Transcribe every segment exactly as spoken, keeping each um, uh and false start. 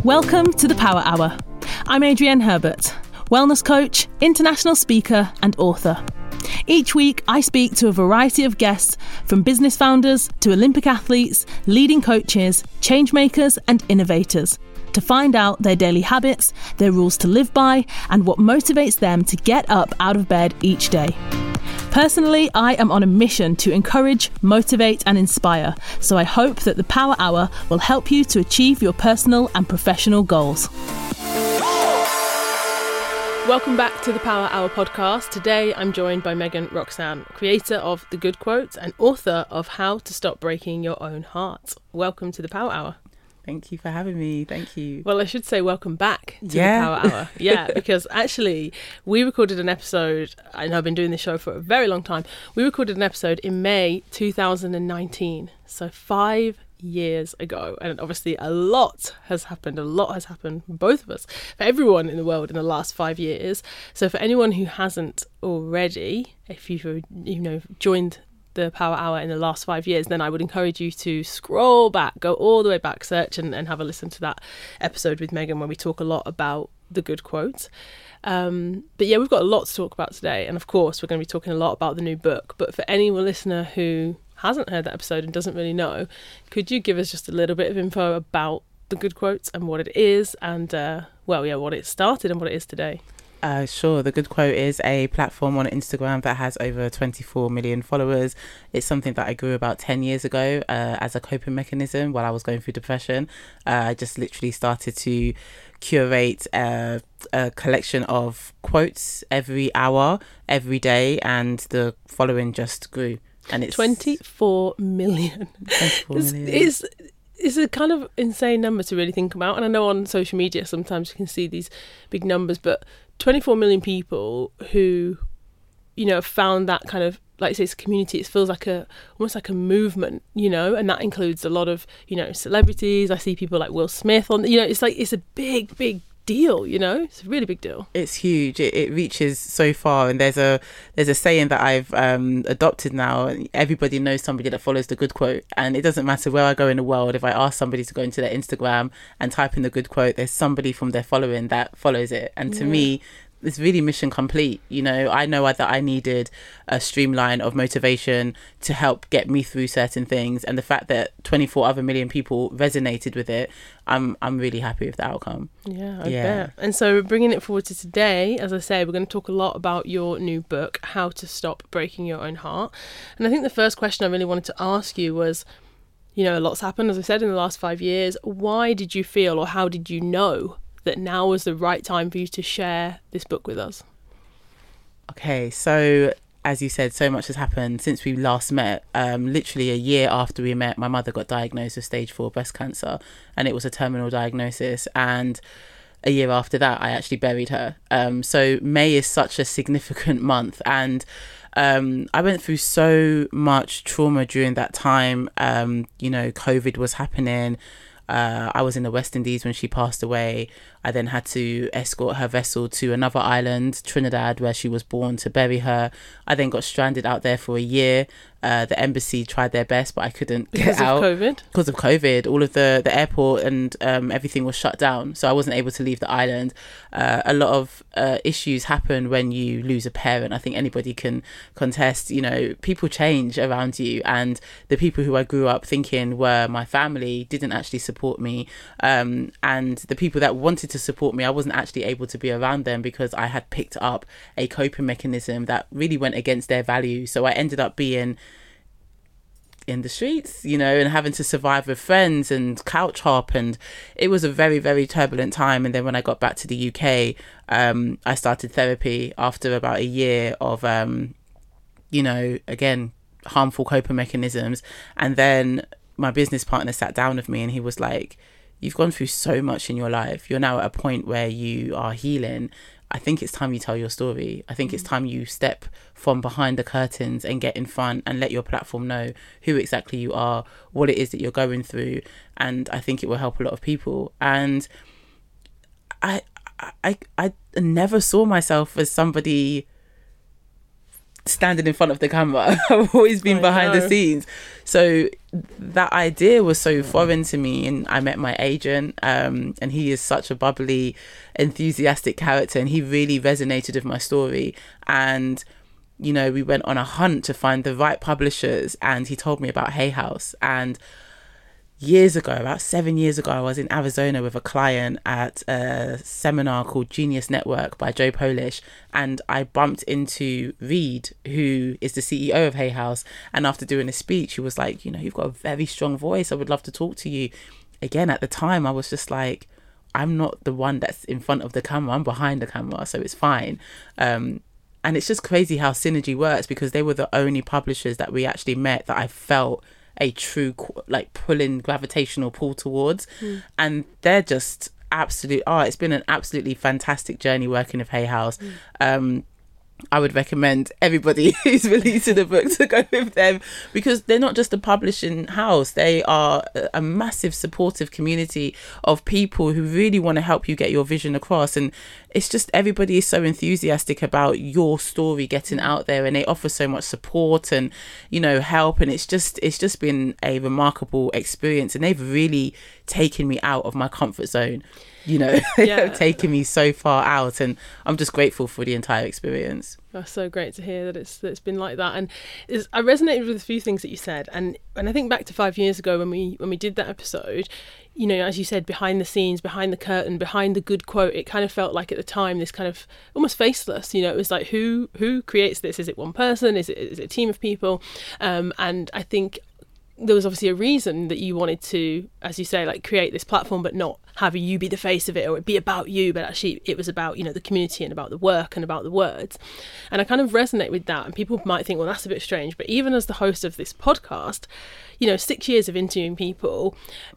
Welcome to the Power Hour. I'm Adrienne Herbert, wellness coach, international speaker and author. Each week, I speak to a variety of guests, from business founders to Olympic athletes, leading coaches, change makers and innovators, to find out their daily habits, their rules to live by, and what motivates them to get up out of bed each day. Personally, I am on a mission to encourage, motivate and inspire, so I hope that the Power Hour will help you to achieve your personal and professional goals. Welcome back to the Power Hour podcast. Today I'm joined by Megan Roxanne, creator of The Good Quotes and author of How to Stop Breaking Your Own Heart. Welcome to the Power Hour. Thank you for having me. Thank you. Well, I should say welcome back to yeah. the Power Hour. Yeah, because actually we recorded an episode, and I've been doing this show for a very long time. We recorded an episode in May two thousand nineteen, so five years ago. And obviously a lot has happened. A lot has happened for both of us, for everyone in the world in the last five years. So for anyone who hasn't already, if you've, you know, joined the Power Hour in the last five years, then I would encourage you to scroll back, go all the way back, search and, and have a listen to that episode with Megan where we talk a lot about the good quotes. Um, but yeah, we've got a lot to talk about today. And of course, we're going to be talking a lot about the new book. But for any listener who hasn't heard that episode and doesn't really know, could you give us just a little bit of info about the good quotes and what it is and, uh, well, yeah, what it started and what it is today? Uh, sure. The Good Quote is a platform on Instagram that has over twenty-four million followers. It's something that I grew about ten years ago uh, as a coping mechanism while I was going through depression. Uh, I just literally started to curate a, a collection of quotes every hour, every day, and the following just grew. And it's twenty-four million. twenty-four million. It's, it's, it's a kind of insane number to really think about. And I know on social media sometimes you can see these big numbers, but twenty-four million people who, you know, found that kind of, like I say, it's a community. It feels like a, almost like a movement, you know, and that includes a lot of, you know, celebrities. I see people like Will Smith on, you know, it's like, it's a big, big deal, you know, it's a really big deal. It's huge. It, it reaches so far, and there's a there's a saying that I've um adopted now. Everybody knows somebody that follows the Good Quote, and it doesn't matter where I go in the world. If I ask somebody to go into their Instagram and type in the Good Quote, there's somebody from their following that follows it. And to yeah. me, it's really mission complete. You know, I know that I needed a streamline of motivation to help get me through certain things, and the fact that twenty-four other million people resonated with it, I'm I'm really happy with the outcome. Yeah, I yeah. bet. And so bringing it forward to today, as I say, we're going to talk a lot about your new book, How to Stop Breaking Your Own Heart. And I think the first question I really wanted to ask you was, you know, a lot's happened, as I said, in the last five years. Why did you feel, or how did you know that now was the right time for you to share this book with us? Okay, so as you said, so much has happened since we last met. Um, literally a year after we met, my mother got diagnosed with stage four breast cancer, and it was a terminal diagnosis. And a year after that, I actually buried her. Um, so May is such a significant month, and um, I went through so much trauma during that time. Um, you know, COVID was happening. Uh, I was in the West Indies when she passed away. I then had to escort her vessel to another island, Trinidad, where she was born, to bury her. I then got stranded out there for a year. Uh, the embassy tried their best, but I couldn't because get out. Because of COVID? Because of COVID. All of the, the airport and um, everything was shut down. So I wasn't able to leave the island. Uh, a lot of uh, issues happen when you lose a parent. I think anybody can contest, you know, people change around you. And the people who I grew up thinking were my family didn't actually support me. Um, and the people that wanted to support me, I wasn't actually able to be around them because I had picked up a coping mechanism that really went against their values. So I ended up being in the streets, you know, and having to survive with friends and couch hop, and it was a very, very turbulent time. And then when I got back to the U K, um, I started therapy after about a year of, um, you know, again, harmful coping mechanisms. And then my business partner sat down with me and he was like, you've gone through so much in your life. You're now at a point where you are healing. I think it's time you tell your story. I think it's time you step from behind the curtains and get in front and let your platform know who exactly you are, what it is that you're going through. And I think it will help a lot of people. And I, I, I never saw myself as somebody standing in front of the camera. I've always been I behind know. the scenes. So that idea was so foreign to me, and I met my agent, um, and he is such a bubbly, enthusiastic character, and he really resonated with my story. And you know, we went on a hunt to find the right publishers, and he told me about Hay House. And years ago, about seven years ago, I was in Arizona with a client at a seminar called Genius Network by Joe Polish, and I bumped into Reed, who is the C E O of Hay House. And after doing a speech, he was like, you know, you've got a very strong voice. I would love to talk to you. Again, at the time, I was just like, I'm not the one that's in front of the camera. I'm behind the camera, so it's fine. Um, and it's just crazy how synergy works, because they were the only publishers that we actually met that I felt a true like pulling gravitational pull towards. mm. And they're just absolute oh it's been an absolutely fantastic journey working with Hay House. mm. um I would recommend everybody who's releasing a book to go with them, because they're not just a publishing house. They are a massive supportive community of people who really want to help you get your vision across. And it's just everybody is so enthusiastic about your story getting out there, and they offer so much support and, you know, help. And it's just it's just been a remarkable experience, and they've really taken me out of my comfort zone. You know, yeah. They've taken me so far out, and I'm just grateful for the entire experience. That's so great to hear that it's that it's been like that. And is, I resonated with a few things that you said, and and I think back to five years ago when we when we did that episode, you know, as you said, behind the scenes, behind the curtain, behind the good quote, it kind of felt like at the time this kind of almost faceless. You know, it was like who who creates this? Is it one person? Is it is it a team of people? Um, and I think there was obviously a reason that you wanted to, as you say, like create this platform, but not have you be the face of it or it be about you, but actually it was about, you know, the community and about the work and about the words. And I kind of resonate with that. And people might think, well, that's a bit strange. But even as the host of this podcast, you know, six years of interviewing people,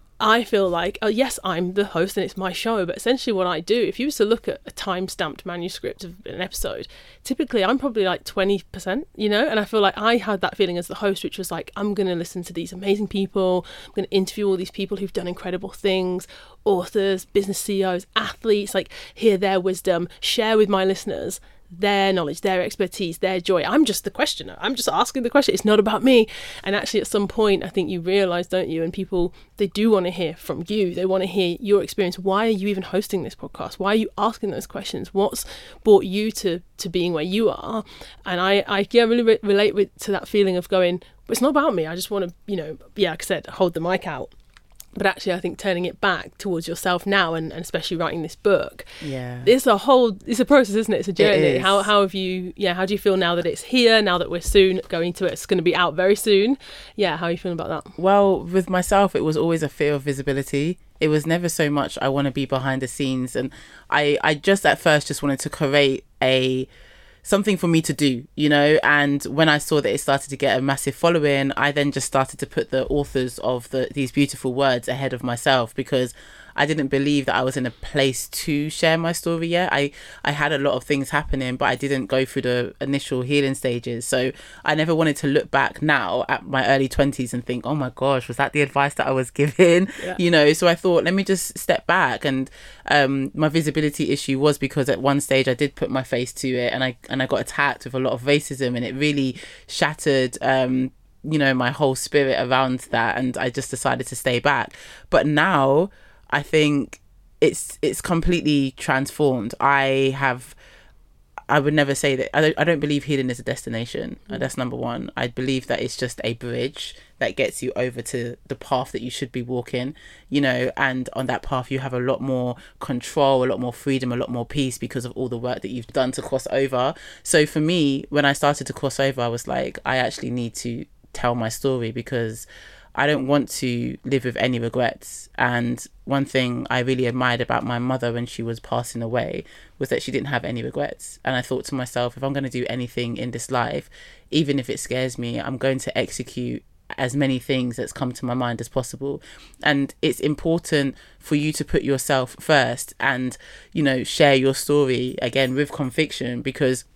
I feel like, oh yes, I'm the host and it's my show, but essentially what I do, if you was to look at a time-stamped manuscript of an episode, typically I'm probably like twenty percent, you know, and I feel like I had that feeling as the host, which was like, I'm going to listen to these amazing people, I'm going to interview all these people who've done incredible things, authors, business C E Os, athletes, like hear their wisdom, share with my listeners their knowledge, their expertise, their joy. I'm just the questioner. I'm just asking the question. It's not about me. And actually at some point, I think you realise, don't you, and people, they do want to hear from you. They want to hear your experience. Why are you even hosting this podcast? Why are you asking those questions? What's brought you to to being where you are? And I, I yeah, really re- relate with to that feeling of going, but it's not about me. I just want to, you know, yeah, like I said, hold the mic out. But actually, I think turning it back towards yourself now, and, and especially writing this book, yeah, it's a whole, it's a process, isn't it? It's a journey. It is. How how have you, yeah, how do you feel now that it's here, now that we're soon going to it, it's going to be out very soon? Yeah, how are you feeling about that? Well, with myself, it was always a fear of visibility. It was never so much I want to be behind the scenes. And I, I just at first just wanted to create a something for me to do, you know. And when I saw that it started to get a massive following, I then just started to put the authors of the these beautiful words ahead of myself, because I didn't believe that I was in a place to share my story yet. I, I had a lot of things happening, but I didn't go through the initial healing stages. So I never wanted to look back now at my early twenties and think, oh my gosh, was that the advice that I was given? Yeah. You know, so I thought, let me just step back. And um, my visibility issue was because at one stage I did put my face to it, and I and I got attacked with a lot of racism, and it really shattered um, you know, my whole spirit around that. And I just decided to stay back. But now I think it's it's completely transformed. I have, I would never say that, I don't, I don't believe healing is a destination. Mm. That's number one. I believe that it's just a bridge that gets you over to the path that you should be walking, you know, and on that path you have a lot more control, a lot more freedom, a lot more peace because of all the work that you've done to cross over. So for me, when I started to cross over, I was like, I actually need to tell my story, because I don't want to live with any regrets. And one thing I really admired about my mother when she was passing away was that she didn't have any regrets. And I thought to myself, if I'm going to do anything in this life, even if it scares me, I'm going to execute as many things that's come to my mind as possible. And it's important for you to put yourself first and, you know, share your story again with conviction, because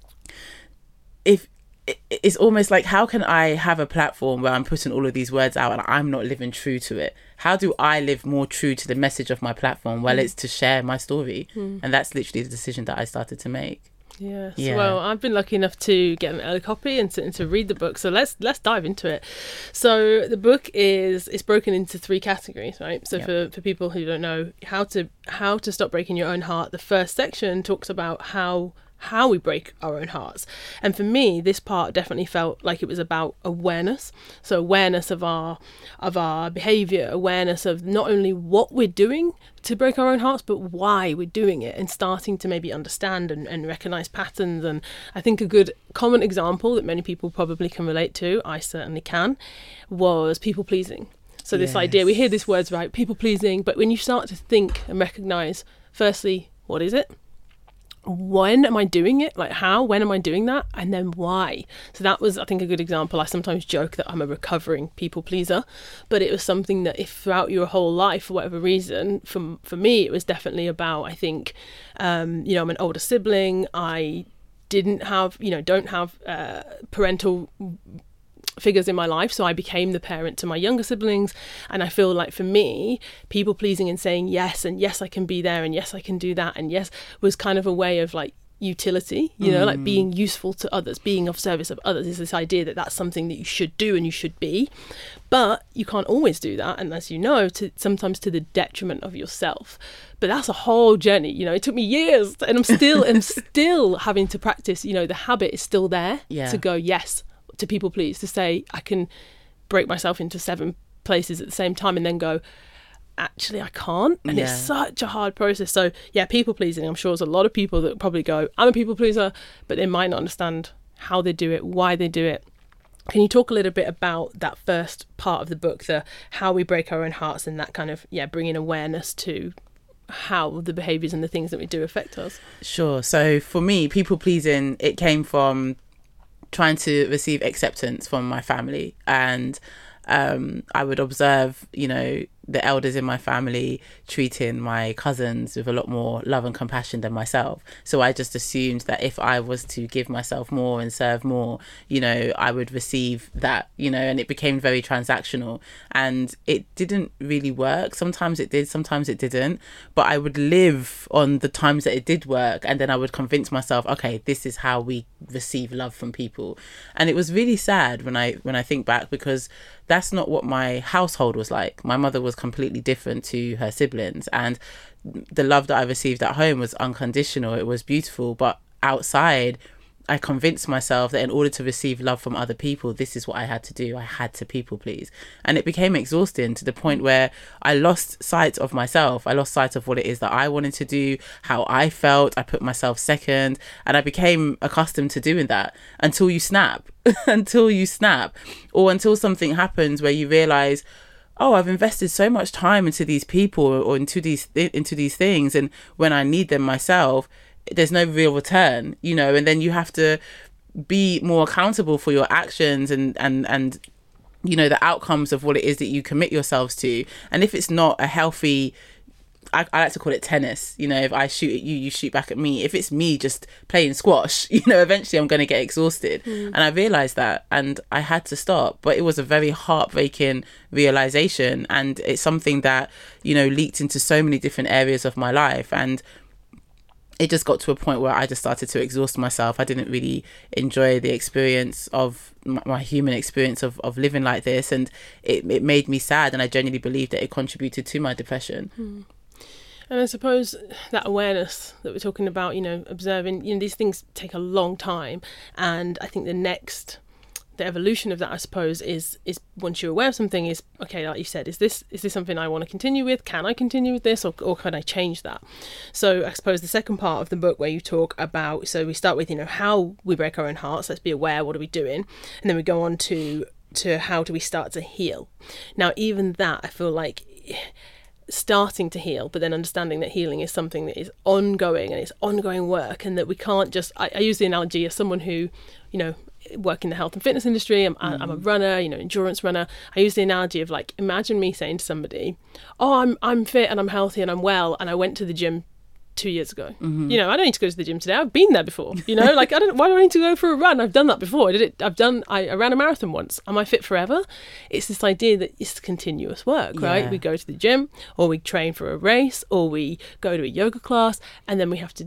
if it's almost like, how can I have a platform where I'm putting all of these words out and I'm not living true to it? How do I live more true to the message of my platform? Well, mm. it's to share my story. Mm. And that's literally the decision that I started to make. Yes. Yeah. Well, I've been lucky enough to get an early copy and to, and to read the book. So let's let's dive into it. So the book is it's broken into three categories, right? So Yep. for, for people who don't know how to how to stop breaking your own heart, the first section talks about how how we break our own hearts. And for me, this part definitely felt like it was about awareness. So awareness of our of our behavior, awareness of not only what we're doing to break our own hearts, but why we're doing it, and starting to maybe understand and, and recognize patterns. And I think a good common example that many people probably can relate to, I certainly can, was people pleasing. So this Yes. idea, we hear these words, right, people pleasing, but when you start to think and recognize, firstly, what is it? When am I doing it? Like how, when am I doing that? And then why? So that was, I think, a good example. I sometimes joke that I'm a recovering people pleaser, but it was something that if throughout your whole life, for whatever reason, for, for me, it was definitely about, I think, um, you know, I'm an older sibling. I didn't have, you know, don't have uh, parental figures in my life, so I became the parent to my younger siblings. And I feel like for me, people pleasing and saying yes, and yes I can be there, and yes I can do that, and yes was kind of a way of like utility, you know, mm. like being useful to others, being of service of others, is this idea that that's something that you should do and you should be. But you can't always do that, and as you know, to sometimes to the detriment of yourself. But that's a whole journey, you know. It took me years, and I'm still I'm still having to practice, you know, the habit is still there yeah. to go yes to people please, to say I can break myself into seven places at the same time and then go, actually I can't. And yeah. it's such a hard process. So yeah, people pleasing, I'm sure there's a lot of people that probably go, I'm a people pleaser, but they might not understand how they do it, why they do it. Can you talk a little bit about that first part of the book, the how we break our own hearts, and that kind of, yeah, bringing awareness to how the behaviours and the things that we do affect us? Sure. So for me, people pleasing, it came from trying to receive acceptance from my family, and um, I would observe, you know, the elders in my family treating my cousins with a lot more love and compassion than myself. So I just assumed that if I was to give myself more and serve more, you know, I would receive that, you know, and it became very transactional, and it didn't really work. Sometimes it did, sometimes it didn't, but I would live on the times that it did work, and then I would convince myself, okay, this is how we receive love from people. And it was really sad when I when I think back, because that's not what my household was like. My mother was completely different to her siblings, and the love that I received at home was unconditional. It was beautiful, but outside I convinced myself that in order to receive love from other people, this is what I had to do. I had to people please. And it became exhausting to the point where I lost sight of myself. I lost sight of what it is that I wanted to do, how I felt. I put myself second, and I became accustomed to doing that until you snap, until you snap, or until something happens where you realize, oh, I've invested so much time into these people or into these th- into these things, and when I need them myself, there's no real return, you know. And then you have to be more accountable for your actions and and and you know, the outcomes of what it is that you commit yourselves to. And if it's not a healthy, I, I like to call it tennis, you know, if I shoot at you, you shoot back at me. If it's me just playing squash, you know, eventually I'm going to get exhausted. Mm. And I realised that, and I had to stop. But it was a very heartbreaking realisation, and it's something that, you know, leaked into so many different areas of my life. And it just got to a point where I just started to exhaust myself. I didn't really enjoy the experience of my, my human experience of, of living like this. And it, it made me sad. And I genuinely believe that it contributed to my depression. Mm. And I suppose that awareness that we're talking about, you know, observing, you know, these things take a long time. And I think the next, the evolution of that, I suppose, is is once you're aware of something, is, okay, like you said, is this is this something I want to continue with? Can I continue with this, or, or can I change that? So I suppose the second part of the book, where you talk about, so we start with, you know, how we break our own hearts. Let's be aware, what are we doing? And then we go on to to how do we start to heal? Now, even that, I feel like starting to heal, but then understanding that healing is something that is ongoing, and it's ongoing work, and that we can't just, I, I use the analogy as someone who, you know, work in the health and fitness industry. I'm, mm. I'm a runner, you know, endurance runner. I use the analogy of, like, imagine me saying to somebody, oh, I'm I'm fit and I'm healthy and I'm well, and I went to the gym two years ago. Mm-hmm. You know, I don't need to go to the gym today. I've been there before. You know, like, I don't. Why do I need to go for a run? I've done that before. I did it. I've done. I, I ran a marathon once. Am I fit forever? It's this idea that it's continuous work, yeah. right? We go to the gym, or we train for a race, or we go to a yoga class, and then we have to do it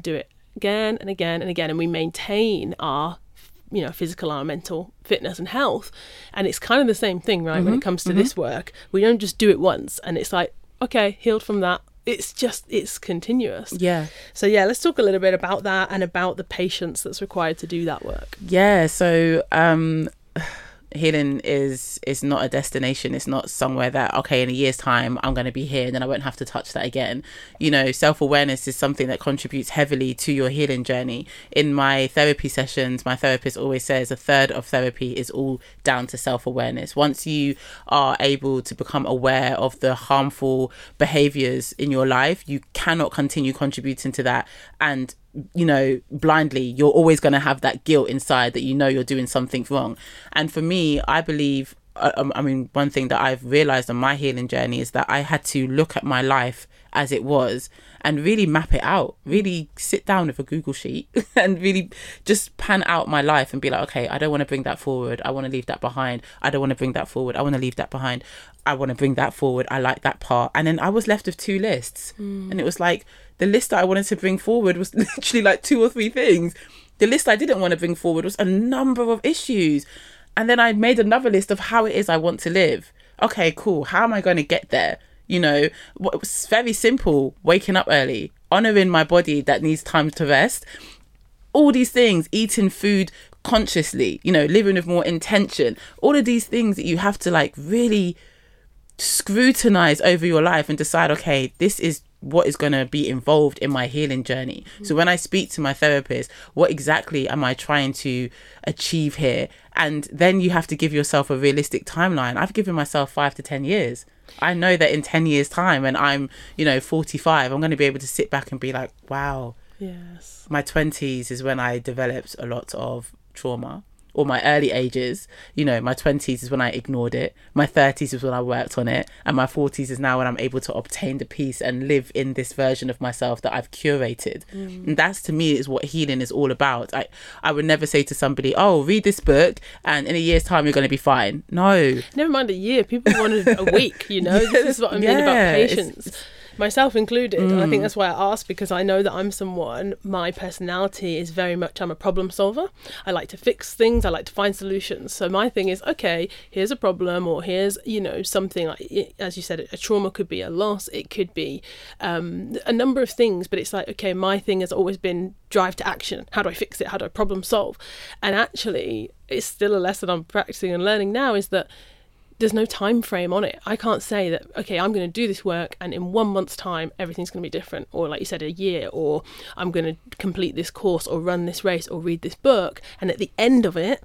again and again and again, and we maintain our, you know, physical, our mental fitness and health. And it's kind of the same thing, right? Mm-hmm, when it comes to mm-hmm. this work, we don't just do it once and it's like, okay, healed from that. It's just, it's continuous. Yeah. So yeah, let's talk a little bit about that and about the patience that's required to do that work. Yeah. So, um, healing is is not a destination. It's not somewhere that, okay, in a year's time I'm going to be here and then I won't have to touch that again. You know, self-awareness is something that contributes heavily to your healing journey. In my therapy sessions, my therapist always says a third of therapy is all down to self-awareness. Once you are able to become aware of the harmful behaviors in your life, you cannot continue contributing to that and, you know, blindly. You're always going to have that guilt inside that you know you're doing something wrong. And for me, I believe, I, I mean, one thing that I've realized on my healing journey is that I had to look at my life as it was and really map it out, really sit down with a Google sheet and really just pan out my life and be like, okay, I don't want to bring that forward. I want to leave that behind. I don't want to bring that forward. I want to leave that behind. I want to bring that forward. I like that part. And then I was left with two lists. Mm. And it was like, the list that I wanted to bring forward was literally like two or three things. The list I didn't want to bring forward was a number of issues. And then I made another list of how it is I want to live. Okay, cool. How am I going to get there? You know, it was very simple. Waking up early, honouring my body that needs time to rest. All these things, eating food consciously, you know, living with more intention. All of these things that you have to like really scrutinize over your life and decide, okay, this is what is going to be involved in my healing journey. Mm-hmm. So when I speak to my therapist, what exactly am I trying to achieve here? And then you have to give yourself a realistic timeline. I've given myself five to ten years. I know that in ten years time, when I'm, you know, forty-five, I'm going to be able to sit back and be like, wow, yes, my twenties is when I developed a lot of trauma. Or my early ages, you know, my twenties is when I ignored it. My thirties is when I worked on it. And my forties is now when I'm able to obtain the peace and live in this version of myself that I've curated. Mm. And that's, to me, is what healing is all about. I, I would never say to somebody, oh, read this book and in a year's time you're going to be fine. No. Never mind a year. People wanted a week, you know. Yeah, this is what I mean yeah, about patience. It's, myself included. Mm. And I think that's why I asked, because I know that I'm someone, my personality is very much, I'm a problem solver. I like to fix things. I like to find solutions. So my thing is, okay, here's a problem, or here's, you know, something like, as you said, a trauma could be a loss. It could be um, a number of things, but it's like, okay, my thing has always been drive to action. How do I fix it? How do I problem solve? And actually, it's still a lesson I'm practicing and learning now, is that there's no time frame on it. I can't say that, okay, I'm going to do this work and in one month's time everything's going to be different, or like you said, a year, or I'm going to complete this course or run this race or read this book, and at the end of it,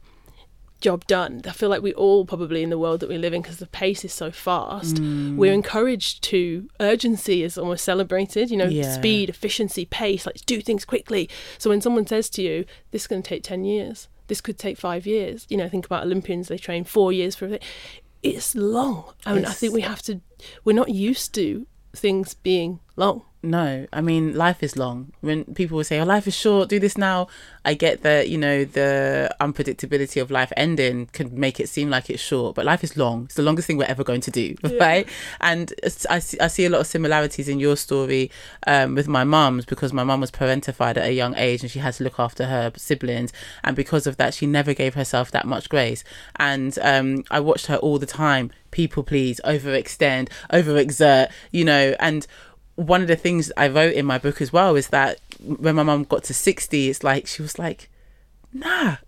job done. I feel like we all, probably in the world that we live in, because the pace is so fast, mm. we're encouraged to, urgency is almost celebrated, you know, yeah. speed, efficiency, pace, like do things quickly. So when someone says to you, this is going to take ten years, this could take five years, you know, think about Olympians, they train four years for it. It's long. I mean, it's, I think we have to, we're not used to things being long. No, I mean, life is long. When people will say, oh, life is short, do this now. I get that, you know, the unpredictability of life ending can make it seem like it's short, but life is long. It's the longest thing we're ever going to do, yeah. right? And I see, I see a lot of similarities in your story um, with my mum's, because my mum was parentified at a young age and she had to look after her siblings. And because of that, she never gave herself that much grace. And um, I watched her all the time, people please, overextend, overexert, you know, and one of the things I wrote in my book as well is that when my mum got to sixty, it's like, she was like, nah,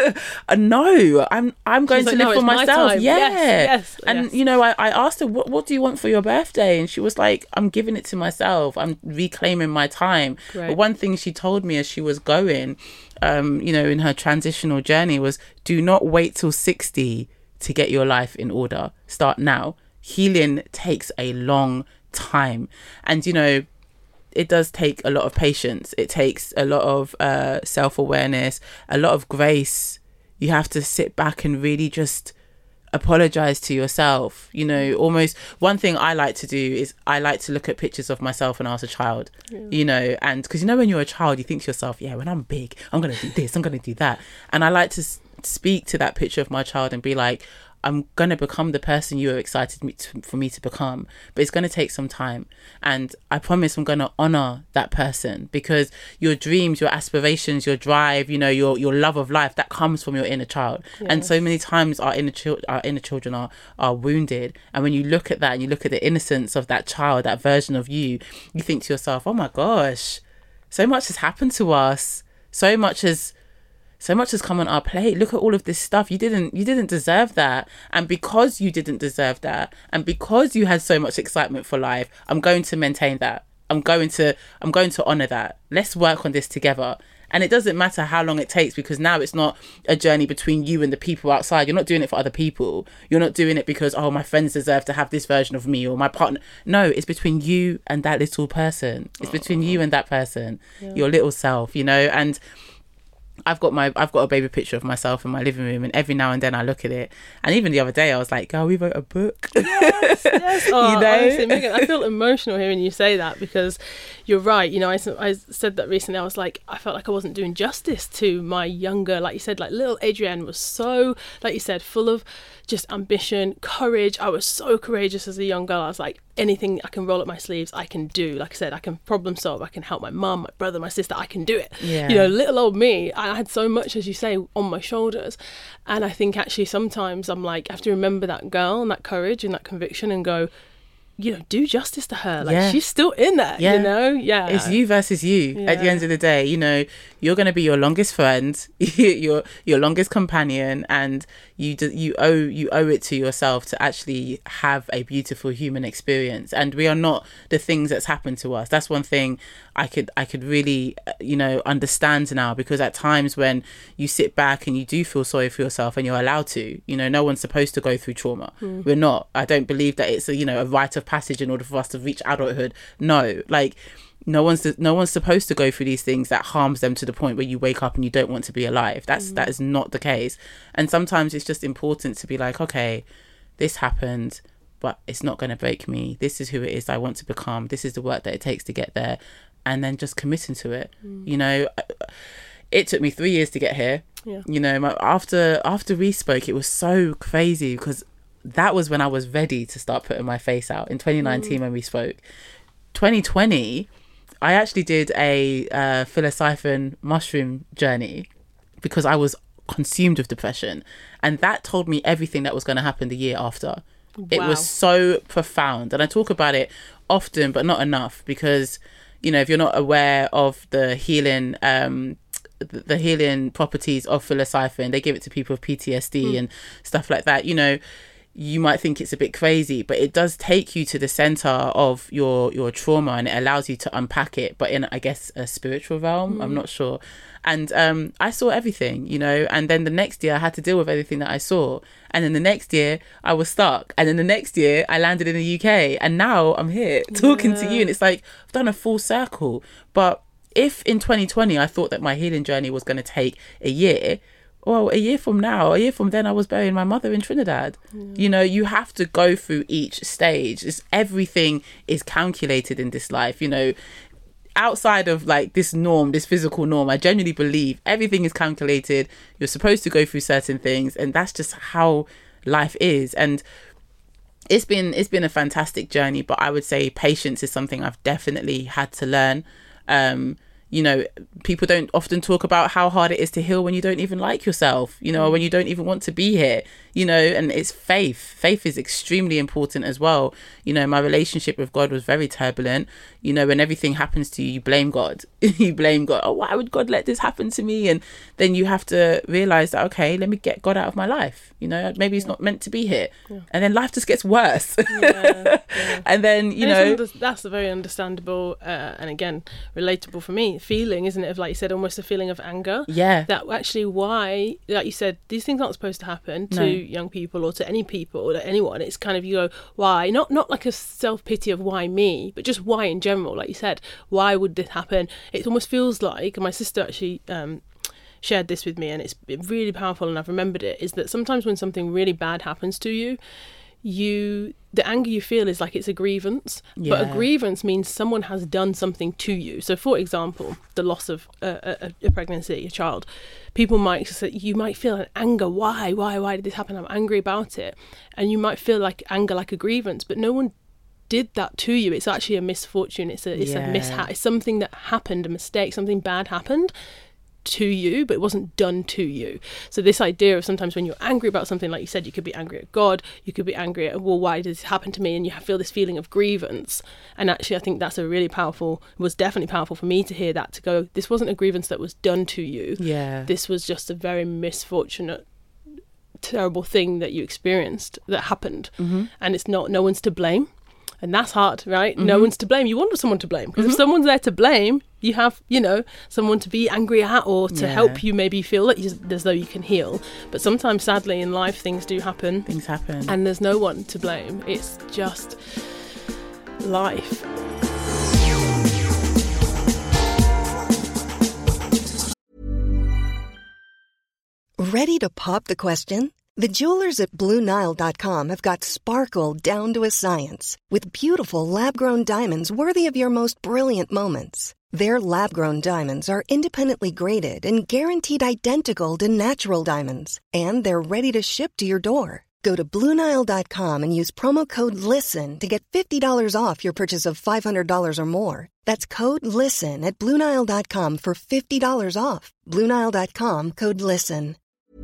no, I'm I'm going to like, live no, for myself. My yeah. Yes, yes, and, yes. you know, I, I asked her, what, what do you want for your birthday? And she was like, I'm giving it to myself. I'm reclaiming my time. Great. But one thing she told me as she was going, um, you know, in her transitional journey was, do not wait till sixty to get your life in order. Start now. Healing takes a long time, and you know, it does take a lot of patience. It takes a lot of uh self-awareness, a lot of grace. You have to sit back and really just apologize to yourself, you know. Almost, one thing I like to do is I like to look at pictures of myself when I was a child, yeah. you know, and because you know, when you're a child, you think to yourself, yeah, when I'm big, I'm gonna do this, I'm gonna do that. And I like to s- speak to that picture of my child and be like, I'm going to become the person you are excited me to, for me to become, but it's going to take some time. And I promise I'm going to honor that person, because your dreams, your aspirations, your drive, you know, your your love of life, that comes from your inner child. Yes. And so many times our inner chil- our inner children are are wounded, and when you look at that and you look at the innocence of that child, that version of you, you think to yourself, oh my gosh, so much has happened to us, so much has So much has come on our plate. Look at all of this stuff. You didn't you didn't deserve that. And because you didn't deserve that, and because you had so much excitement for life, I'm going to maintain that. I'm going to I'm going to honor that. Let's work on this together. And it doesn't matter how long it takes, because now it's not a journey between you and the people outside. You're not doing it for other people. You're not doing it because, oh, my friends deserve to have this version of me, or my partner. No, it's between you and that little person. It's between you and that person, yeah. your little self, you know. And I've got my I've got a baby picture of myself in my living room, and every now and then I look at it. And even the other day I was like, "Oh, we wrote a book." Yes, yes. Oh, you know? Honestly, Megan, I feel emotional hearing you say that, because you're right. You know, I, I said that recently. I was like, I felt like I wasn't doing justice to my younger, like you said, like little Adrienne was so, like you said, full of just ambition, courage. I was so courageous as a young girl. I was like, anything I can roll up my sleeves, I can do. Like I said, I can problem solve. I can help my mum, my brother, my sister. I can do it. Yeah. You know, little old me, I had so much, as you say, on my shoulders. And I think actually sometimes I'm like, I have to remember that girl and that courage and that conviction and go, you know, do justice to her. Like, yeah. she's still in there, yeah. you know? Yeah. It's you versus you yeah. at the end of the day. You know, you're going to be your longest friend, your your longest companion, and you do, you owe you owe it to yourself to actually have a beautiful human experience. And we are not the things that's happened to us. That's one thing I could I could really, you know, understand now, because at times when you sit back and you do feel sorry for yourself, and you're allowed to, you know, no one's supposed to go through trauma. Mm. We're not. I don't believe that it's a, you know, a rite of passage in order for us to reach adulthood. No, like no one's no one's supposed to go through these things that harms them to the point where you wake up and you don't want to be alive. That's mm. that is not the case. And sometimes it's just important to be like, okay, this happened, but it's not going to break me. This is who it is I want to become. This is the work that it takes to get there. And then just committing to it. Mm. You know, it took me three years to get here. Yeah. You know, my, after after we spoke, it was so crazy, because that was when I was ready to start putting my face out in twenty nineteen mm. when we spoke. twenty twenty, I actually did a uh, psilocybin mushroom journey, because I was consumed with depression. And that told me everything that was going to happen the year after. Wow. It was so profound. And I talk about it often, but not enough, because, you know, if you're not aware of the healing um the healing properties of psilocybin, they give it to people with P T S D mm. and stuff like that, you know, you might think it's a bit crazy, but it does take you to the center of your your trauma, and it allows you to unpack it, but in, I guess, a spiritual realm. mm. I'm not sure. And um I saw everything, you know, and then the next year I had to deal with everything that I saw, and then the next year I was stuck, and then the next year I landed in the U K, and now I'm here talking yeah. to you, and it's like I've done a full circle. But if in twenty twenty I thought that my healing journey was going to take a year, well, a year from now, a year from then, I was burying my mother in Trinidad. Mm. You know, you have to go through each stage. It's, everything is calculated in this life, you know. Outside of like this norm, this physical norm, I genuinely believe everything is calculated. You're supposed to go through certain things, and that's just how life is. And it's been it's been a fantastic journey, but I would say patience is something I've definitely had to learn. Um, you know, people don't often talk about how hard it is to heal when you don't even like yourself, you know, or when you don't even want to be here, you know, and it's faith. Faith is extremely important as well. You know, my relationship with God was very turbulent. You know, when everything happens to you, you blame God. You blame God. Oh, why would God let this happen to me? And then you have to realize that, okay, let me get God out of my life. You know, maybe he's yeah. not meant to be here. Yeah. And then life just gets worse. Yeah, yeah. And then, you and know. That's a very understandable uh, and, again, relatable for me feeling, isn't it? Of, like you said, almost a feeling of anger. Yeah. That actually why, like you said, these things aren't supposed to happen to no. young people or to any people or to anyone. It's kind of, you go, why? Not not like a self-pity of why me, but just why in general. Like you said, why would this happen? It almost feels like, and my sister actually um, shared this with me, and it's really powerful, and I've remembered it, is that sometimes when something really bad happens to you, you the anger you feel is like it's a grievance, Yeah. but a grievance means someone has done something to you. So, for example, the loss of a, a, a pregnancy, a child, people might say, you might feel an anger. Why, why, why did this happen? I'm angry about it. And you might feel like anger, like a grievance, but no one did that to you. It's actually a misfortune. It's a, it's Yeah. a mishap. It's something that happened, a mistake, something bad happened to you, but it wasn't done to you. So this idea of sometimes when you're angry about something, like you said, you could be angry at God, you could be angry at, well, why did this happen to me? And you feel this feeling of grievance. And actually, I think that's a really powerful, was definitely powerful for me to hear that, to go, this wasn't a grievance that was done to you. Yeah. This was just a very misfortunate, terrible thing that you experienced that happened. Mm-hmm. And it's not, no one's to blame. And that's hard, right? Mm-hmm. No one's to blame. You want someone to blame. Because Mm-hmm. if someone's there to blame, you have, you know, someone to be angry at, or to Yeah. help you maybe feel that you, as though you can heal. But sometimes, sadly, in life, things do happen. Things happen. And there's no one to blame. It's just life. Ready to pop the question? The jewelers at Blue Nile dot com have got sparkle down to a science with beautiful lab-grown diamonds worthy of your most brilliant moments. Their lab-grown diamonds are independently graded and guaranteed identical to natural diamonds, and they're ready to ship to your door. Go to Blue Nile dot com and use promo code LISTEN to get fifty dollars off your purchase of five hundred dollars or more. That's code LISTEN at Blue Nile dot com for fifty dollars off. Blue Nile dot com, code LISTEN.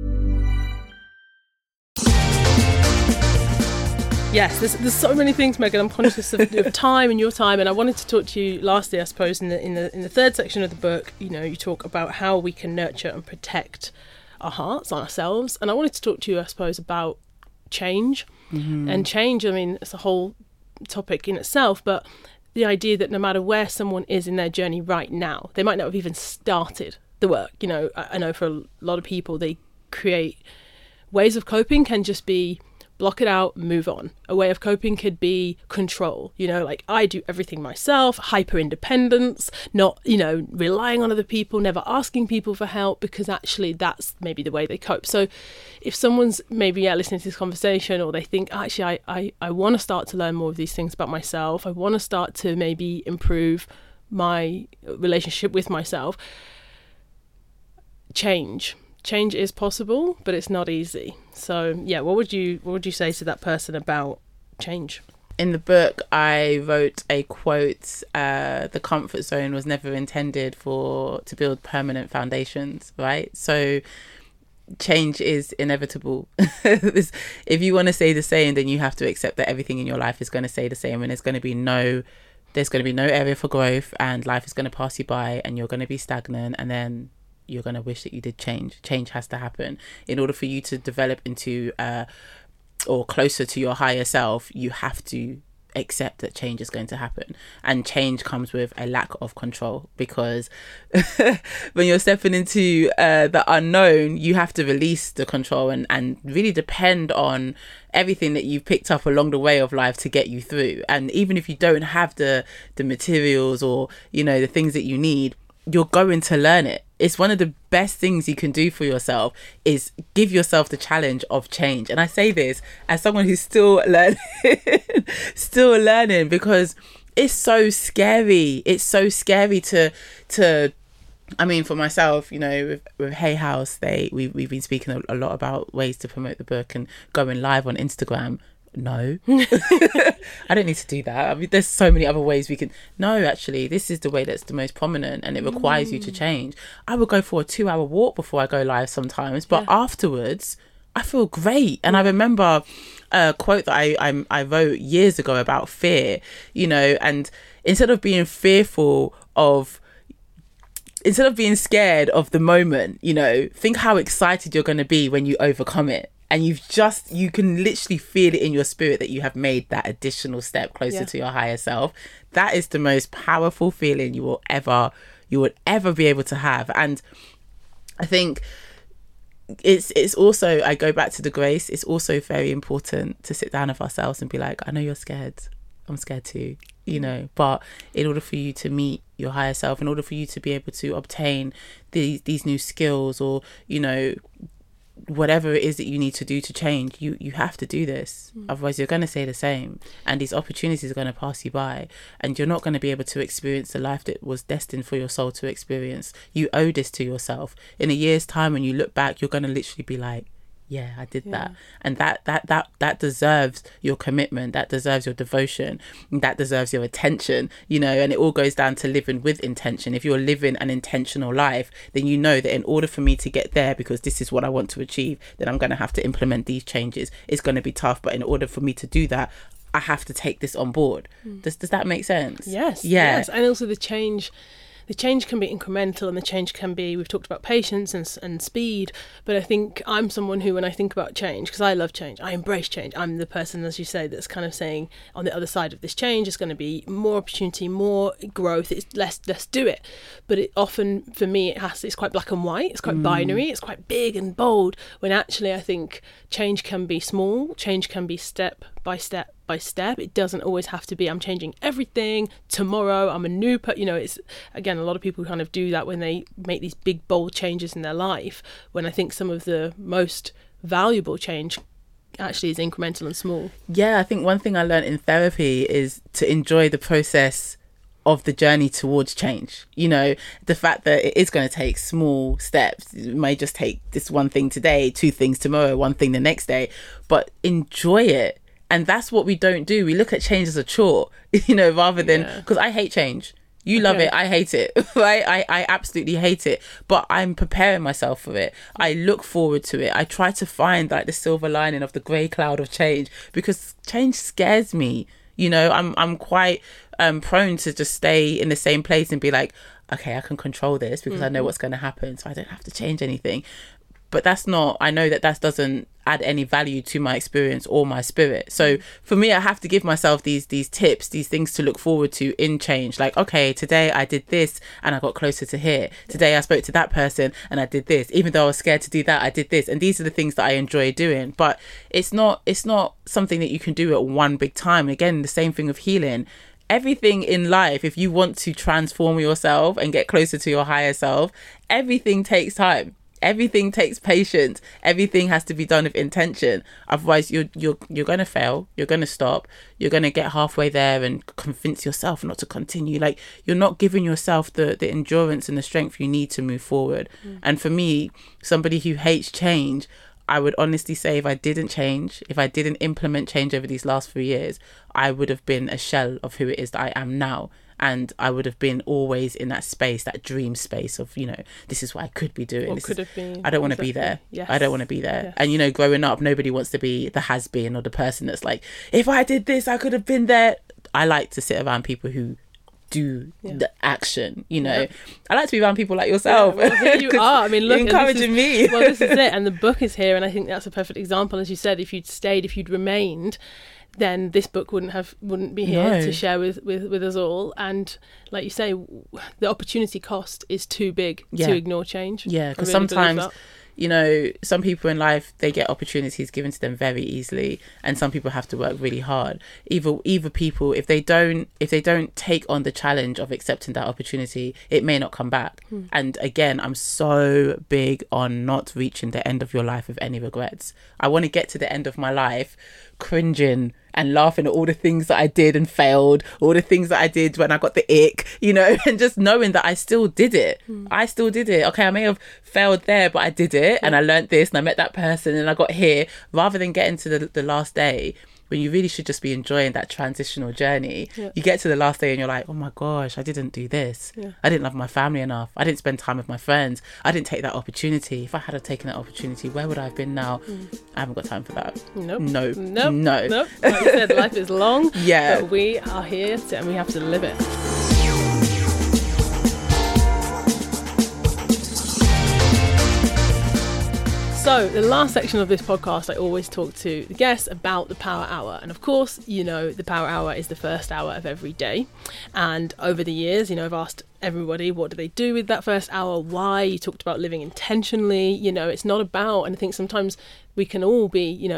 Yes, there's, there's so many things, Megan. I'm conscious of, of time and your time, and I wanted to talk to you lastly, I suppose, in the in the in the third section of the book. You know, you talk about how we can nurture and protect our hearts, ourselves, and I wanted to talk to you, I suppose, about change. Mm-hmm. And change, I mean, it's a whole topic in itself, but the idea that no matter where someone is in their journey right now, they might not have even started the work. You know, I, I know for a lot of people, they create ways of coping can just be block it out, move on. A way of coping could be control, you know, like I do everything myself, hyper independence, not, you know, relying on other people, never asking people for help, because actually that's maybe the way they cope. So if someone's maybe yeah, listening to this conversation, or they think, actually, I, I, I want to start to learn more of these things about myself, I want to start to maybe improve my relationship with myself, change. Change is possible, but it's not easy. So yeah, what would you what would you say to that person about change? In the book, I wrote a quote, uh, the comfort zone was never intended for to build permanent foundations, right? So change is inevitable. If you want to stay the same, then you have to accept that everything in your life is going to stay the same, and there's going to be no there's going to be no area for growth, and life is going to pass you by, and you're going to be stagnant, and then you're going to wish that you did change. Change has to happen. In order for you to develop into uh, or closer to your higher self, you have to accept that change is going to happen. And change comes with a lack of control, because when you're stepping into uh, the unknown, you have to release the control and, and really depend on everything that you've picked up along the way of life to get you through. And even if you don't have the the materials or, you know, the things that you need, you're going to learn it. It's one of the best things you can do for yourself, is give yourself the challenge of change. And I say this as someone who's still learning, still learning, because it's so scary. It's so scary to, to, I mean, for myself, you know, with, with Hay House, they, we, we've been speaking a, a lot about ways to promote the book and going live on Instagram. No, I don't need to do that. I mean, there's so many other ways we can. No, actually, this is the way that's the most prominent, and it requires mm. you to change. I would go for a two hour walk before I go live sometimes, but yeah. afterwards I feel great. And I remember a quote that I, I I wrote years ago about fear, you know, and instead of being fearful of instead of being scared of the moment, you know, think how excited you're going to be when you overcome it. And you've just, you can literally feel it in your spirit that you have made that additional step closer yeah. to your higher self. That is the most powerful feeling you will ever, you would ever be able to have. And I think it's, it's also, I go back to the grace. It's also very important to sit down with ourselves and be like, I know you're scared. I'm scared too, you know, but in order for you to meet your higher self, in order for you to be able to obtain these, these new skills, or, you know, whatever it is that you need to do to change, you you have to do this. Mm. Otherwise you're going to stay the same, and these opportunities are going to pass you by, and you're not going to be able to experience the life that was destined for your soul to experience. You owe this to yourself. In a year's time, when you look back, you're going to literally be like, yeah, I did yeah. that. And that, that, that, that deserves your commitment. That deserves your devotion. And that deserves your attention, you know, and it all goes down to living with intention. If you're living an intentional life, then you know that in order for me to get there, because this is what I want to achieve, then I'm going to have to implement these changes. It's going to be tough, but in order for me to do that, I have to take this on board. Mm. Does, does that make sense? Yes. Yeah. Yes. And also the change... The change can be incremental, and the change can be, we've talked about patience and and speed, but I think I'm someone who, when I think about change, because I love change, I embrace change. I'm the person, as you say, that's kind of saying on the other side of this change is going to be more opportunity, more growth, it's less, let's do it. But it often, for me, it has it's quite black and white, it's quite mm. binary, it's quite big and bold, when actually I think change can be small, change can be step by step by step. It doesn't always have to be I'm changing everything tomorrow, I'm a new per you know it's again, a lot of people kind of do that when they make these big bold changes in their life, when I think some of the most valuable change actually is incremental and small. Yeah, I think one thing I learned in therapy is to enjoy the process of the journey towards change. You know, the fact that it is going to take small steps. It may just take this one thing today, two things tomorrow, one thing the next day, but enjoy it. And that's what we don't do. We look at change as a chore, you know, rather than, because yeah. I hate change. You okay. love it. I hate it. Right? I, I absolutely hate it. But I'm preparing myself for it. I look forward to it. I try to find like the silver lining of the grey cloud of change, because change scares me. You know, I'm I'm quite um, prone to just stay in the same place and be like, okay, I can control this because mm-hmm. I know what's going to happen, so I don't have to change anything. But that's not, I know that that doesn't add any value to my experience or my spirit. So for me, I have to give myself these these tips, these things to look forward to in change. Like, okay, today I did this and I got closer to here. Today I spoke to that person and I did this. Even though I was scared to do that, I did this. And these are the things that I enjoy doing. But it's not it's not something that you can do at one big time. Again, the same thing with healing. Everything in life, if you want to transform yourself and get closer to your higher self, everything takes time. Everything takes patience. Everything has to be done with intention. Otherwise, you're you're you're gonna fail. You're gonna stop. You're gonna get halfway there and convince yourself not to continue. Like, you're not giving yourself the the endurance and the strength you need to move forward. Mm. And for me, somebody who hates change, I would honestly say if I didn't change, if I didn't implement change over these last few years, I would have been a shell of who it is that I am now. And I would have been always in that space, that dream space of, you know, this is what I could be doing. What this could is, have been. I don't want to be there. Yes. I don't want to be there. Yes. And, you know, growing up, nobody wants to be the has-been or the person that's like, if I did this, I could have been there. I like to sit around people who do yeah. the action, you know. Yeah. I like to be around people like yourself. Yeah, well, here you are. I mean, look, encouraging is, me. Well, this is it. And the book is here. And I think that's a perfect example. As you said, if you'd stayed, if you'd remained, then this book wouldn't have wouldn't be here no. to share with, with, with us all. And like you say, the opportunity cost is too big yeah. to ignore change. Yeah, because really sometimes, you know, some people in life, they get opportunities given to them very easily, and some people have to work really hard. Either either people, if they don't if they don't take on the challenge of accepting that opportunity, it may not come back. Hmm. And again, I'm so big on not reaching the end of your life with any regrets. I want to get to the end of my life cringing and laughing at all the things that I did and failed, all the things that I did when I got the ick, you know, and just knowing that I still did it. Mm. I still did it. Okay, I may have failed there, but I did it, and I learned this, and I met that person, and I got here, rather than getting to the, the last day, when you really should just be enjoying that transitional journey. Yeah. You get to the last day and you're like, oh my gosh, I didn't do this. Yeah. I didn't love my family enough. I didn't spend time with my friends. I didn't take that opportunity. If I had taken that opportunity, where would I have been now? Mm. I haven't got time for that. Nope. No. Nope. No. Nope. Like you said, life is long. Yeah. But we are here to, and we have to live it. So the last section of this podcast, I always talk to the guests about the Power Hour. And of course, you know, the Power Hour is the first hour of every day. And over the years, you know, I've asked everybody, what do they do with that first hour? Why? You talked about living intentionally. You know, it's not about, and I think sometimes we can all be, you know,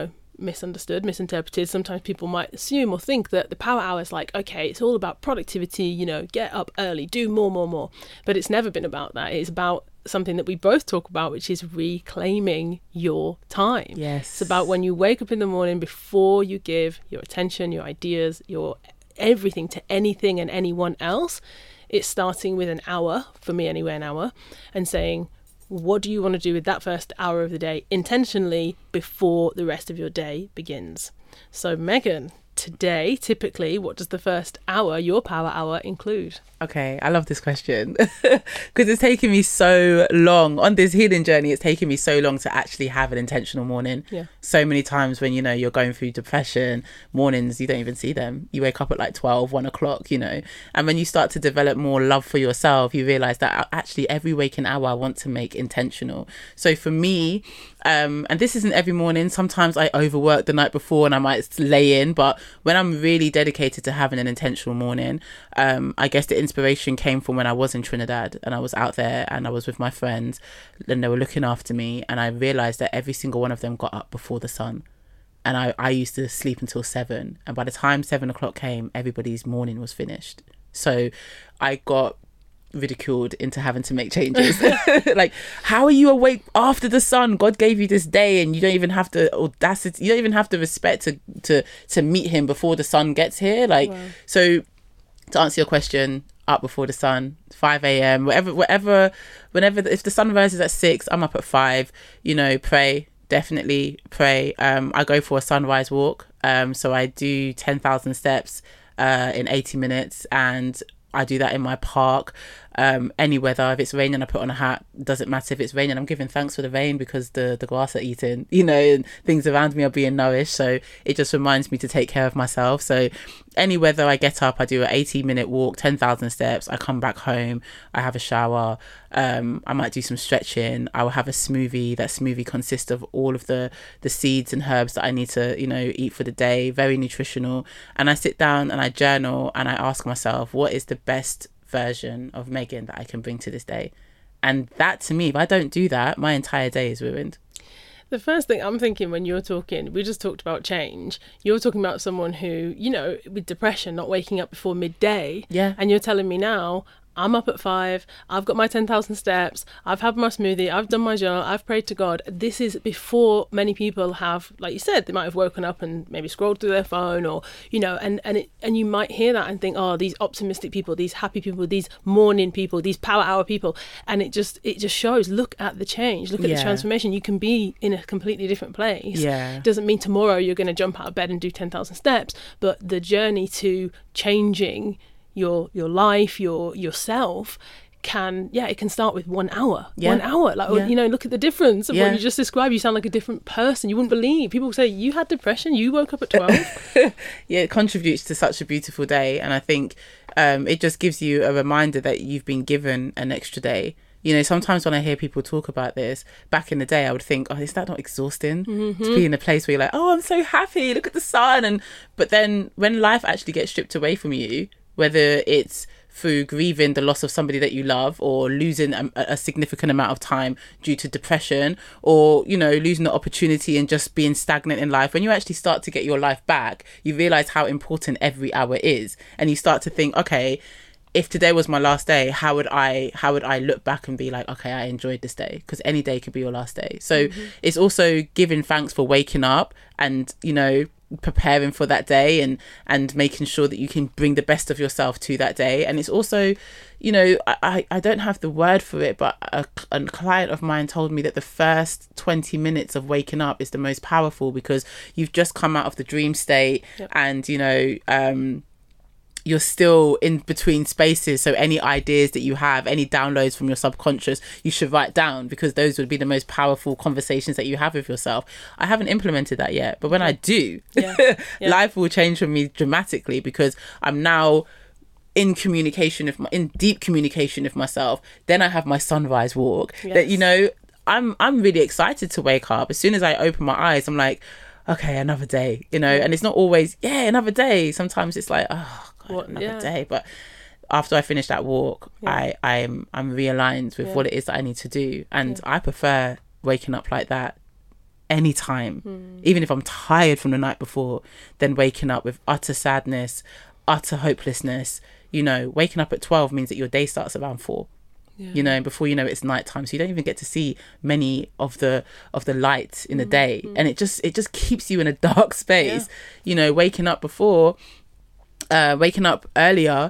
misunderstood, misinterpreted. Sometimes people might assume or think that the power hour is like, okay, it's all about productivity, you know, get up early, do more, more, more. But it's never been about that. It's about something that we both talk about, which is reclaiming your time. Yes. It's about when you wake up in the morning, before you give your attention, your ideas, your everything to anything and anyone else, it's starting with an hour, for me anyway, an hour, and saying, what do you want to do with that first hour of the day intentionally before the rest of your day begins? So Megan, today, typically, what does the first hour, your power hour, include? Okay, I love this question because it's taken me so long on this healing journey. It's taken me so long to actually have an intentional morning. Yeah. So many times when, you know, you're going through depression, mornings, you don't even see them. You wake up at like twelve, one o'clock, you know, and when you start to develop more love for yourself, you realize that actually every waking hour I want to make intentional. So for me, um, and this isn't every morning, sometimes I overwork the night before and I might lay in, but when I'm really dedicated to having an intentional morning, um, I guess the inspiration came from when I was in Trinidad and I was out there and I was with my friends and they were looking after me, and I realized that every single one of them got up before the sun, and I, I used to sleep until seven, and by the time seven o'clock came, everybody's morning was finished. So I got ridiculed into having to make changes. Like, how are you awake after the sun? God gave you this day and you don't even have the audacity, you don't even have the respect to to to meet him before the sun gets here. Like, wow. So to answer your question, up before the sun, five a.m, whatever whatever whenever, if the sun rises at six, I'm up at five. You know, pray, definitely pray. um I go for a sunrise walk, um so I do ten thousand steps uh in eighty minutes, and I do that in my park. Um, any weather, if it's raining, I put on a hat. Doesn't matter if it's raining, I'm giving thanks for the rain because the, the grass are eating, you know, and things around me are being nourished. So it just reminds me to take care of myself. So any weather, I get up, I do an eighty minute walk, ten thousand steps. I come back home, I have a shower. Um, I might do some stretching. I will have a smoothie. That smoothie consists of all of the, the seeds and herbs that I need to, you know, eat for the day. Very nutritional. And I sit down and I journal and I ask myself, what is the best version of Megan that I can bring to this day? And that, to me, if I don't do that, my entire day is ruined. The first thing I'm thinking when you're talking, we just talked about change. You're talking about someone who, you know, with depression, not waking up before midday. Yeah. And you're telling me now, I'm up at five, I've got my ten thousand steps, I've had my smoothie, I've done my journal, I've prayed to God. This is before many people have, like you said, they might have woken up and maybe scrolled through their phone, or, you know, and and it, and you might hear that and think, oh, these optimistic people, these happy people, these morning people, these power hour people. And it just it just shows, look at the change, look at yeah. the transformation. You can be in a completely different place. Yeah. Doesn't mean tomorrow you're going to jump out of bed and do ten thousand steps, but the journey to changing your your life, your yourself, can yeah it can start with one hour yeah. one hour like yeah. you know, look at the difference of yeah. what you just described. You sound like a different person. You wouldn't believe, people say you had depression, you woke up at twelve. Yeah, it contributes to such a beautiful day, and I think um it just gives you a reminder that you've been given an extra day. You know, sometimes when I hear people talk about this, back in the day, I would think, oh, is that not exhausting? Mm-hmm. To be in a place where you're like, oh, I'm so happy, look at the sun. And but then when life actually gets stripped away from you, whether it's through grieving the loss of somebody that you love, or losing a, a significant amount of time due to depression, or, you know, losing the opportunity and just being stagnant in life, when you actually start to get your life back, you realize how important every hour is. And you start to think, okay, if today was my last day, how would I how would I look back and be like, okay, I enjoyed this day? Because any day could be your last day. So mm-hmm. it's also giving thanks for waking up and, you know, preparing for that day, and and making sure that you can bring the best of yourself to that day. And it's also, you know, I I don't have the word for it, but a, a client of mine told me that the first twenty minutes of waking up is the most powerful, because you've just come out of the dream state. Yep. And, you know, um you're still in between spaces, so any ideas that you have, any downloads from your subconscious, you should write down, because those would be the most powerful conversations that you have with yourself. I haven't implemented that yet, but when I do, yeah. Yeah. life will change for me dramatically, because I'm now in communication with my, in deep communication with myself. Then I have my sunrise walk. Yes. That, you know, I'm I'm really excited to wake up. As soon as I open my eyes, I'm like, okay, another day, you know. And it's not always, yeah, another day. Sometimes it's like, oh, What, another yeah. day. But after I finish that walk, yeah. I I'm I'm realigned with yeah. what it is that I need to do, and yeah. I prefer waking up like that anytime, mm. even if I'm tired from the night before, than waking up with utter sadness, utter hopelessness. You know, waking up at twelve means that your day starts around four. Yeah. You know, before you know it, it's nighttime, so you don't even get to see many of the of the light in the mm-hmm. day, and it just it just keeps you in a dark space. Yeah. You know, waking up before, uh, waking up earlier,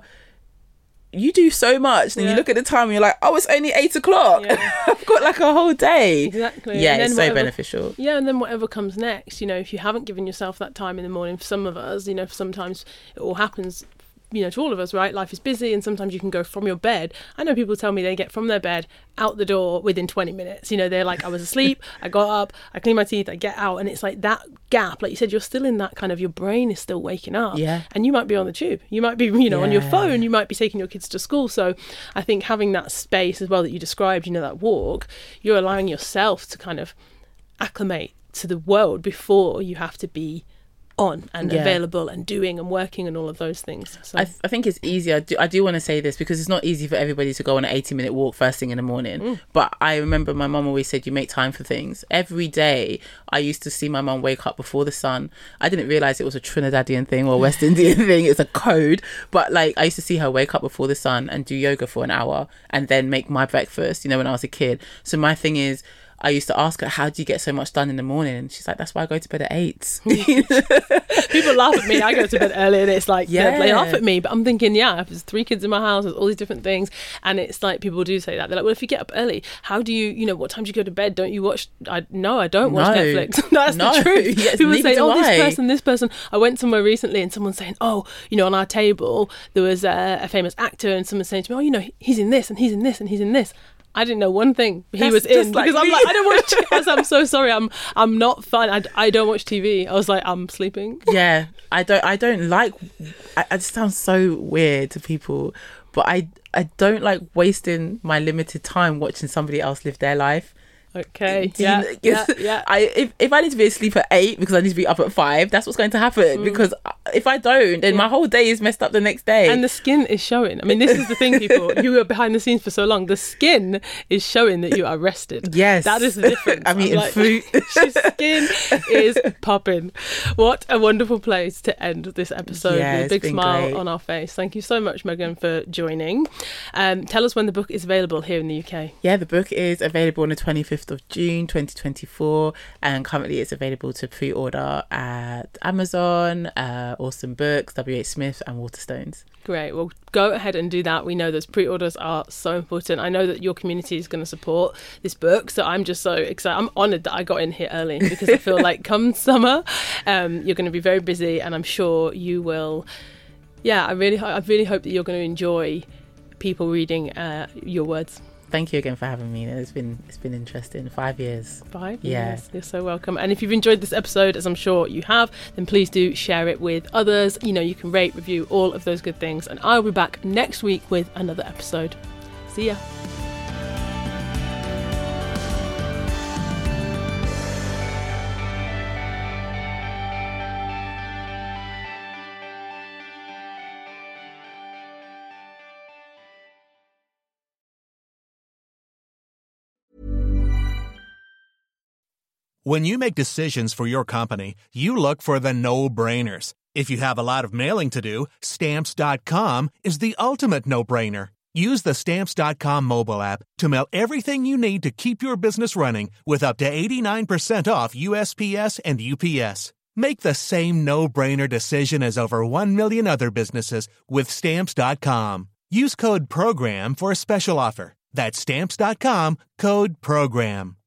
you do so much. Then yeah. you look at the time and you're like, oh, it's only eight o'clock. Yeah. I've got like a whole day. Exactly. Yeah, it's so whatever, beneficial. Yeah, and then whatever comes next, you know, if you haven't given yourself that time in the morning, for some of us, you know, sometimes it all happens, you know, to all of us, right? Life is busy, and sometimes you can go from your bed. I know people tell me they get from their bed out the door within twenty minutes. You know, they're like, I was asleep, I got up, I cleaned my teeth, I get out, and it's like that gap, like you said, you're still in that kind of, your brain is still waking up. Yeah. And you might be on the tube, you might be, you know, yeah. on your phone, you might be taking your kids to school. So I think having that space as well that you described, you know, that walk, you're allowing yourself to kind of acclimate to the world before you have to be on and yeah. available and doing and working and all of those things. So I, th- I think it's easier. I do, I do want to say this because it's not easy for everybody to go on an eighty minute walk first thing in the morning. Mm. But I remember my mum always said you make time for things. Every day I used to see my mum wake up before the sun. I didn't realise it was a Trinidadian thing or West Indian thing. It's a code. But like I used to see her wake up before the sun and do yoga for an hour and then make my breakfast, you know, when I was a kid. So my thing is, I used to ask her, how do you get so much done in the morning? And she's like, that's why I go to bed at eight. People laugh at me. I go to bed early and it's like, yeah. they laugh at me. But I'm thinking, yeah, there's three kids in my house, there's all these different things. And it's like, people do say that. They're like, well, if you get up early, how do you, you know, what time do you go to bed? Don't you watch? I No, I don't watch no. Netflix. That's no. the truth. Yes, people say, oh, this I. person, this person. I went somewhere recently and someone's saying, oh, you know, on our table, there was a, a famous actor and someone's saying to me, oh, you know, he's in this and he's in this and he's in this. I didn't know one thing he That's was in like because me. I'm like, I don't watch T V. I'm so sorry. I'm I'm not fun. I, I don't watch T V. I was like, I'm sleeping. Yeah, I don't I don't like. I, I just sound so weird to people, but I I don't like wasting my limited time watching somebody else live their life. Okay. Yeah, you know, yeah, yeah. I if, if I need to be asleep at eight because I need to be up at five, that's what's going to happen. Mm. Because if I don't, then yeah. my whole day is messed up the next day. And the skin is showing. I mean, this is the thing, people. You were behind the scenes for so long. The skin is showing that you are rested. Yes. That is the difference. I'm eating like, fruit. Your skin is popping. What a wonderful place to end this episode yeah, with a big smile great. on our face. Thank you so much, Megan, for joining. Um, tell us when the book is available here in the U K. Yeah, the book is available on the twenty-fifth of June, twenty twenty-four, and currently it's available to pre-order at Amazon, uh, Awesome Books, W H Smith and Waterstones. Great. Well, go ahead and do that. We know those pre-orders are so important. I know that your community is going to support this book, so I'm just so excited. I'm honoured that I got in here early because I feel like come summer, um, you're going to be very busy, and I'm sure you will. Yeah, I really, I really hope that you're going to enjoy people reading uh, your words. Thank you again for having me. It's been it's been interesting. Five years. Five yeah. years. You're so welcome. And if you've enjoyed this episode, as I'm sure you have, then please do share it with others. You know, you can rate, review, all of those good things. And I'll be back next week with another episode. See ya. When you make decisions for your company, you look for the no-brainers. If you have a lot of mailing to do, Stamps dot com is the ultimate no-brainer. Use the Stamps dot com mobile app to mail everything you need to keep your business running with up to eighty-nine percent off U S P S and U P S. Make the same no-brainer decision as over one million other businesses with Stamps dot com. Use code PROGRAM for a special offer. That's Stamps dot com, code PROGRAM.